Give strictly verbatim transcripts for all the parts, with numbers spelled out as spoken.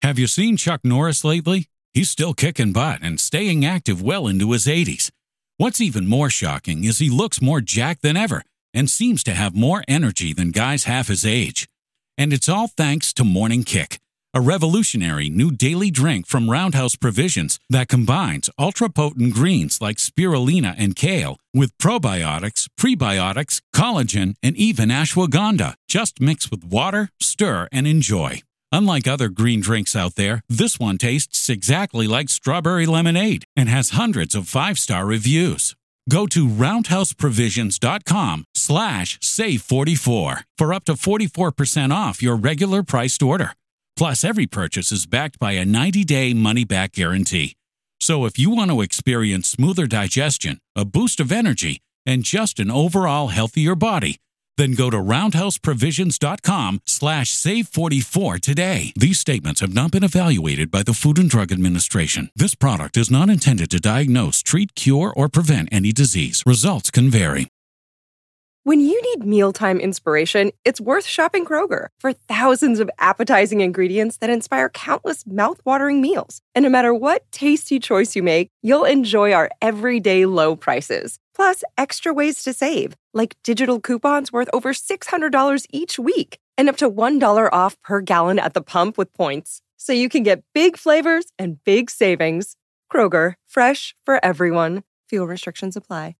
Have you seen Chuck Norris lately? He's still kicking butt and staying active well into his eighties. What's even more shocking is he looks more jacked than ever and seems to have more energy than guys half his age. And it's all thanks to Morning Kick, a revolutionary new daily drink from Roundhouse Provisions that combines ultra-potent greens like spirulina and kale with probiotics, prebiotics, collagen, and even ashwagandha. Just mix with water, stir, and enjoy. Unlike other green drinks out there, this one tastes exactly like strawberry lemonade and has hundreds of five-star reviews. Go to roundhouseprovisions.com slash save44 for up to forty-four percent off your regular priced order. Plus, every purchase is backed by a ninety-day money-back guarantee. So if you want to experience smoother digestion, a boost of energy, and just an overall healthier body, then go to roundhouseprovisions.com slash save44 today. These statements have not been evaluated by the Food and Drug Administration. This product is not intended to diagnose, treat, cure, or prevent any disease. Results can vary. When you need mealtime inspiration, it's worth shopping Kroger for thousands of appetizing ingredients that inspire countless mouth-watering meals. And no matter what tasty choice you make, you'll enjoy our everyday low prices. Plus, extra ways to save, like digital coupons worth over six hundred dollars each week and up to one dollar off per gallon at the pump with points. So you can get big flavors and big savings. Kroger, fresh for everyone. Fuel restrictions apply.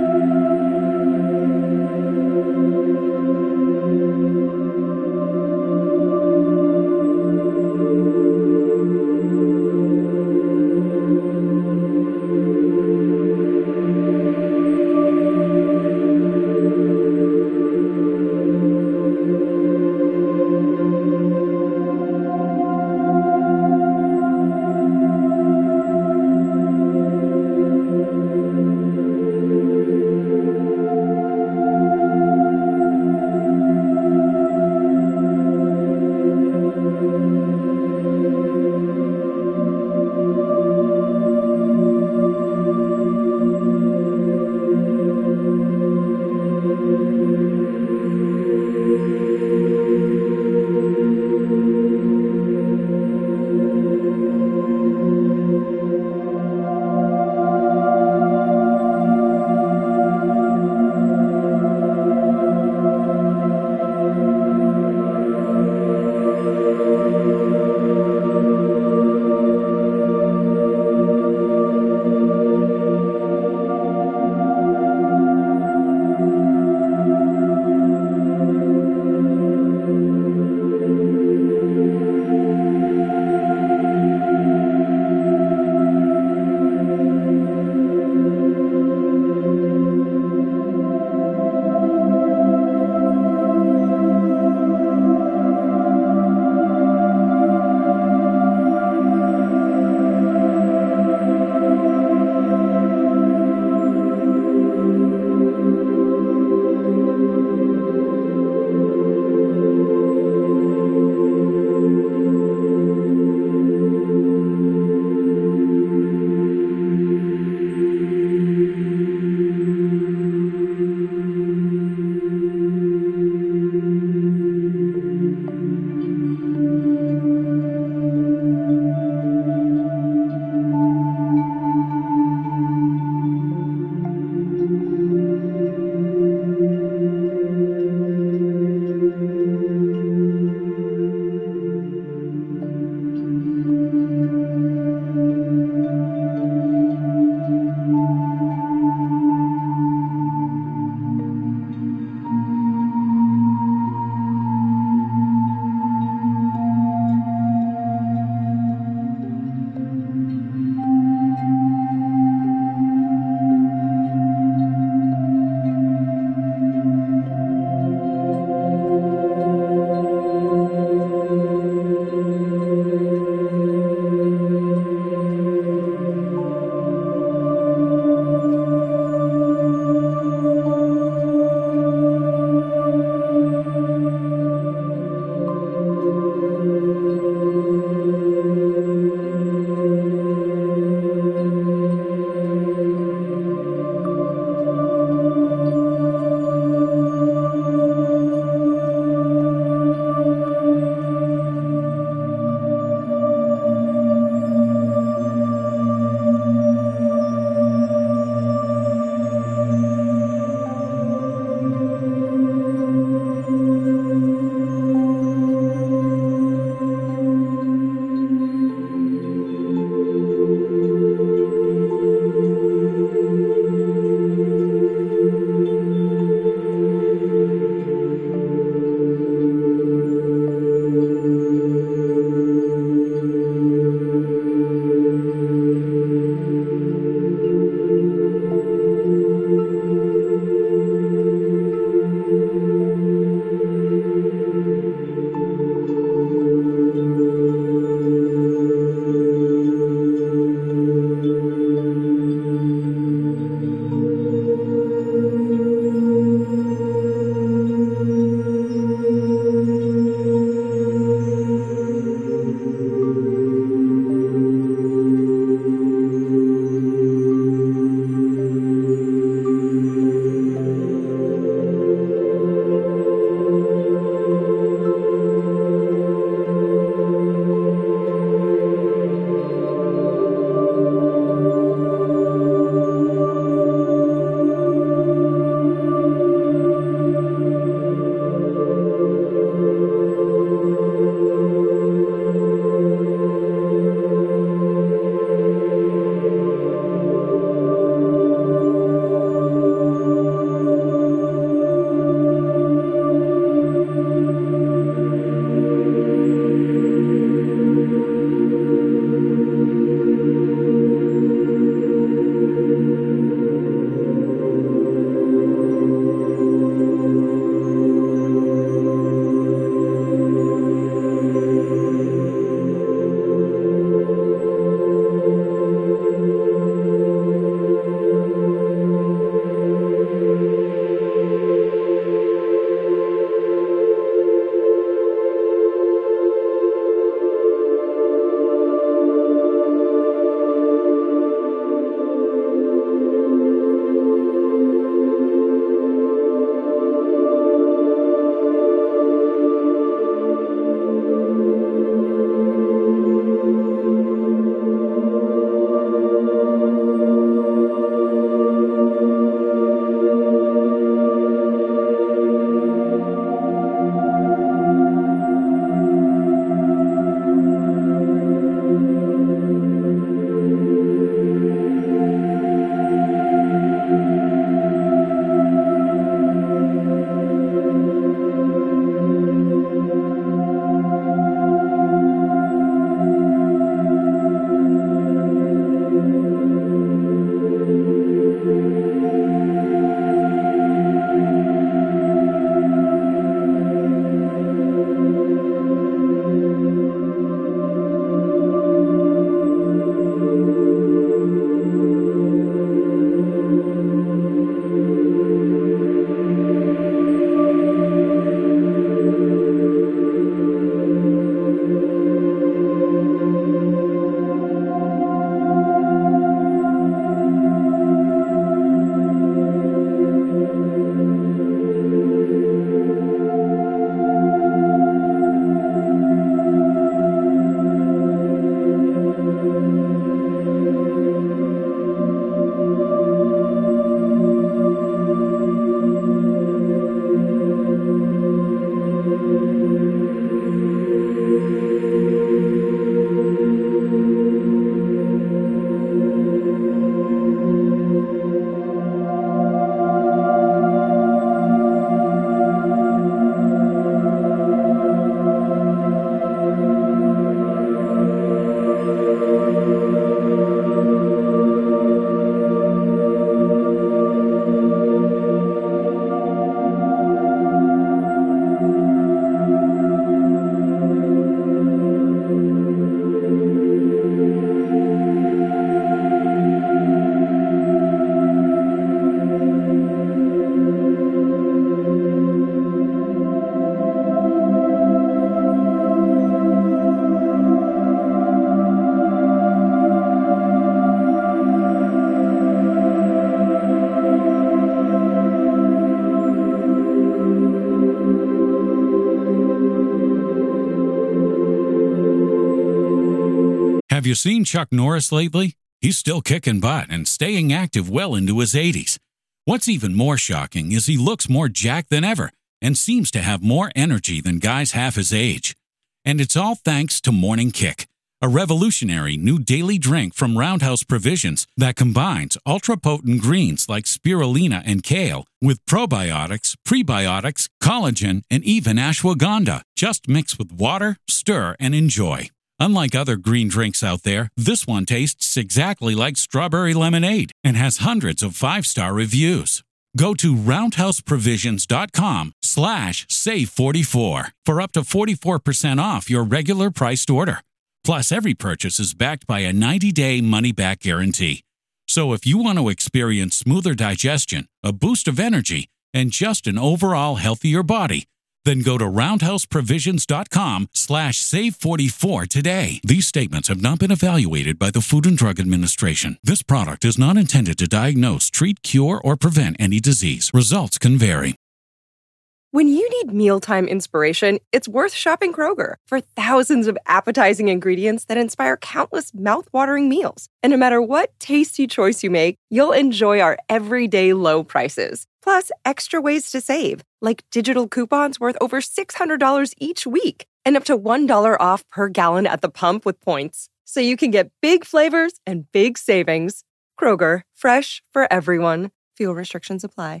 you seen Chuck Norris lately? He's still kicking butt and staying active well into his eighties. What's even more shocking is he looks more jacked than ever and seems to have more energy than guys half his age. And it's all thanks to Morning Kick, a revolutionary new daily drink from Roundhouse Provisions that combines ultra-potent greens like spirulina and kale with probiotics, prebiotics, collagen, and even ashwagandha. Just mix with water, stir, and enjoy. Unlike other green drinks out there, this one tastes exactly like strawberry lemonade and has hundreds of five-star reviews. Go to roundhouseprovisions.com slash save44 for up to forty-four percent off your regular priced order. Plus, every purchase is backed by a ninety-day money-back guarantee. So if you want to experience smoother digestion, a boost of energy, and just an overall healthier body, then go to roundhouseprovisions.com slash save44 today. These statements have not been evaluated by the Food and Drug Administration. This product is not intended to diagnose, treat, cure, or prevent any disease. Results can vary. When you need mealtime inspiration, it's worth shopping Kroger for thousands of appetizing ingredients that inspire countless mouth-watering meals. And no matter what tasty choice you make, you'll enjoy our everyday low prices. Plus, extra ways to save, like digital coupons worth over six hundred dollars each week and up to one dollar off per gallon at the pump with points. So you can get big flavors and big savings. Kroger, fresh for everyone. Fuel restrictions apply.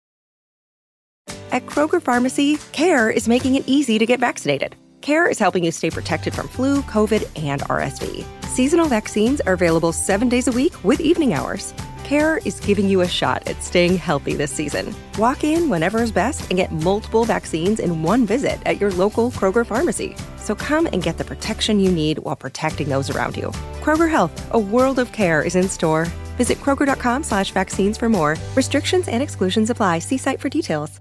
At Kroger Pharmacy, CARE is making it easy to get vaccinated. CARE is helping you stay protected from flu, COVID, and R S V. Seasonal vaccines are available seven days a week with evening hours. CARE is giving you a shot at staying healthy this season. Walk in whenever is best and get multiple vaccines in one visit at your local Kroger Pharmacy. So come and get the protection you need while protecting those around you. Kroger Health, a world of care, is in store. Visit kroger.com slash vaccines for more. Restrictions and exclusions apply. See site for details.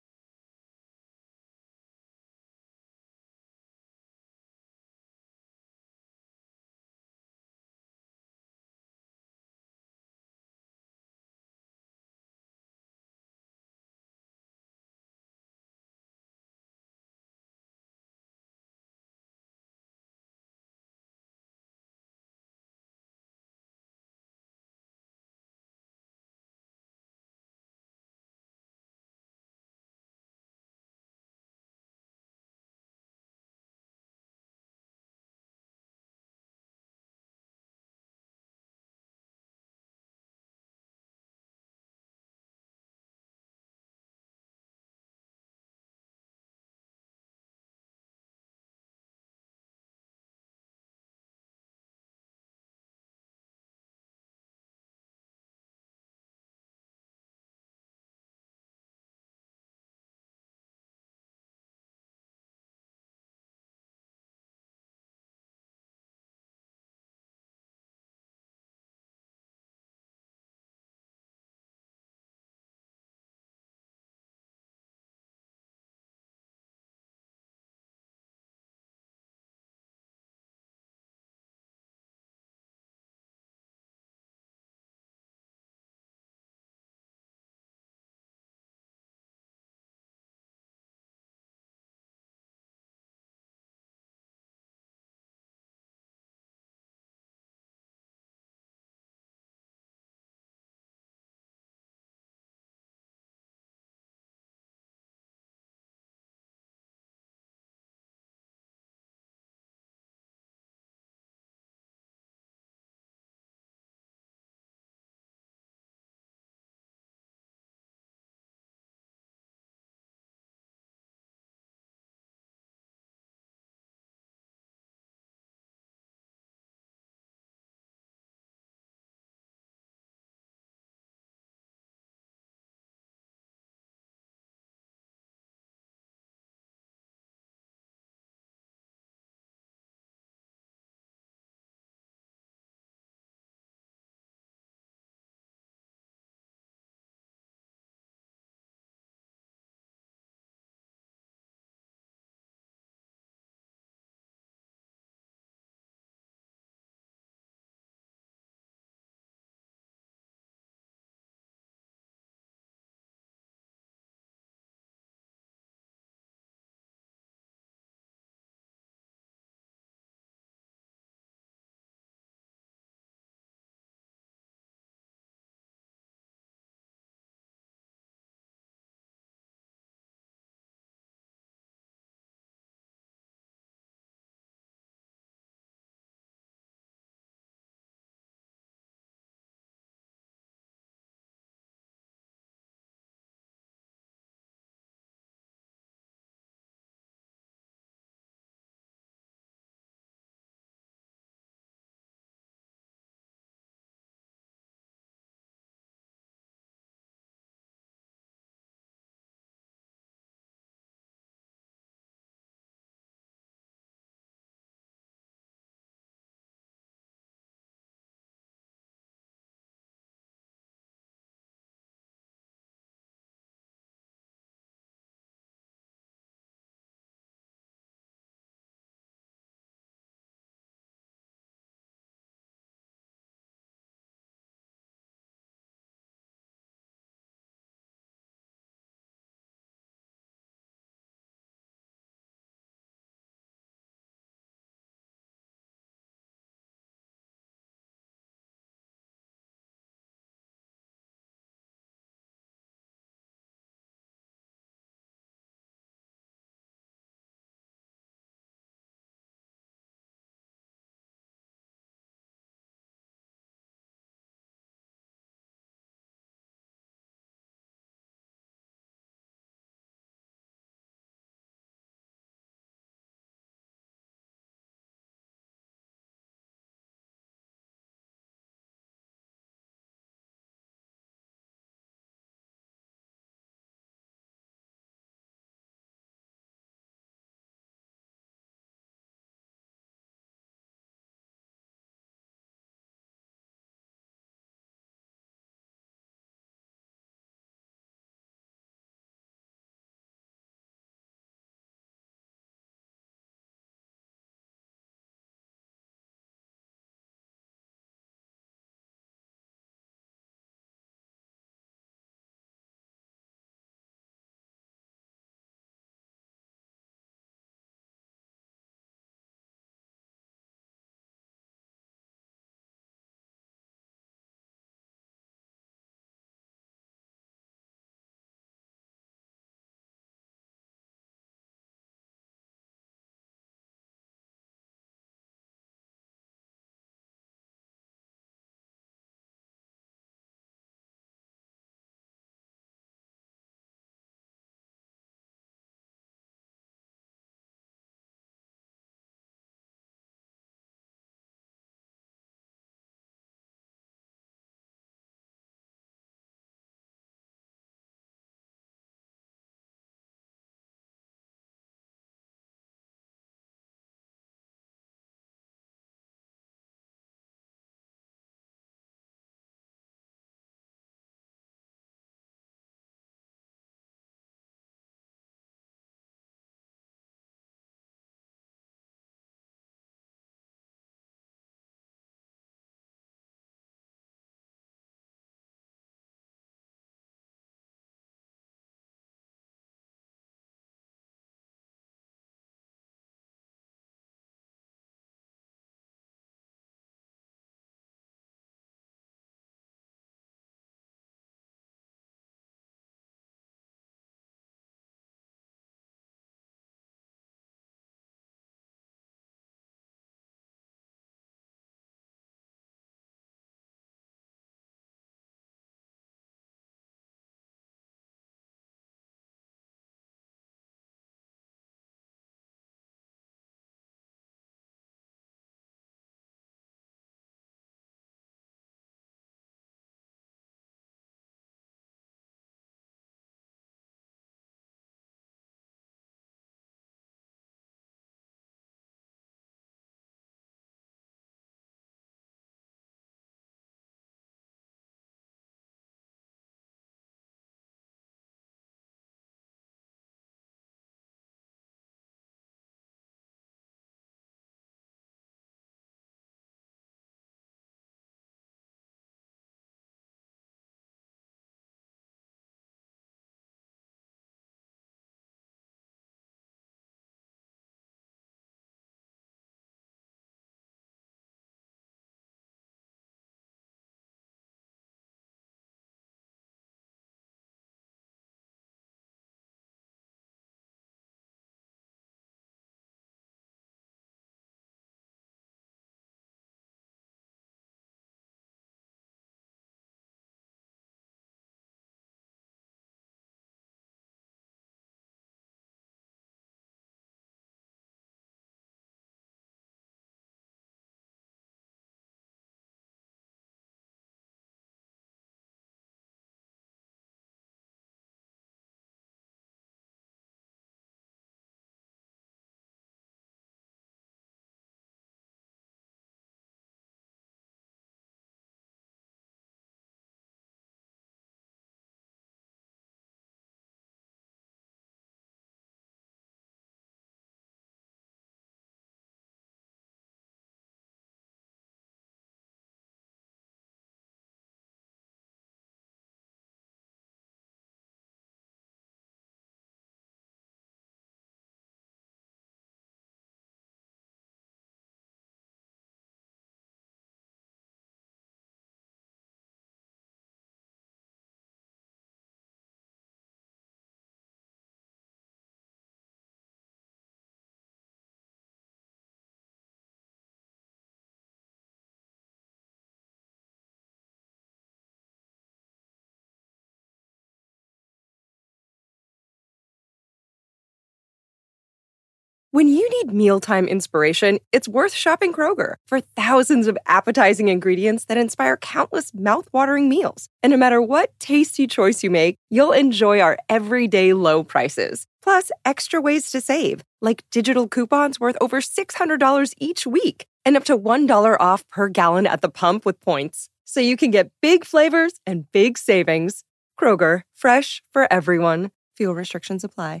When you need mealtime inspiration, it's worth shopping Kroger for thousands of appetizing ingredients that inspire countless mouthwatering meals. And no matter what tasty choice you make, you'll enjoy our everyday low prices. Plus, extra ways to save, like digital coupons worth over six hundred dollars each week and up to one dollar off per gallon at the pump with points. So you can get big flavors and big savings. Kroger, fresh for everyone. Fuel restrictions apply.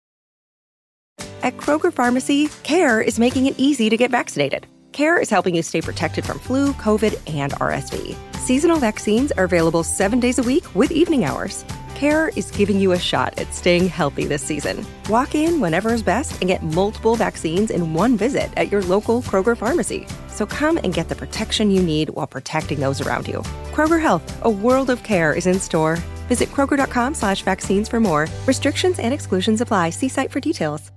At Kroger Pharmacy, CARE is making it easy to get vaccinated. CARE is helping you stay protected from flu, COVID, and R S V. Seasonal vaccines are available seven days a week with evening hours. CARE is giving you a shot at staying healthy this season. Walk in whenever is best and get multiple vaccines in one visit at your local Kroger Pharmacy. So come and get the protection you need while protecting those around you. Kroger Health, a world of care, is in store. Visit Kroger.com slash vaccines for more. Restrictions and exclusions apply. See site for details.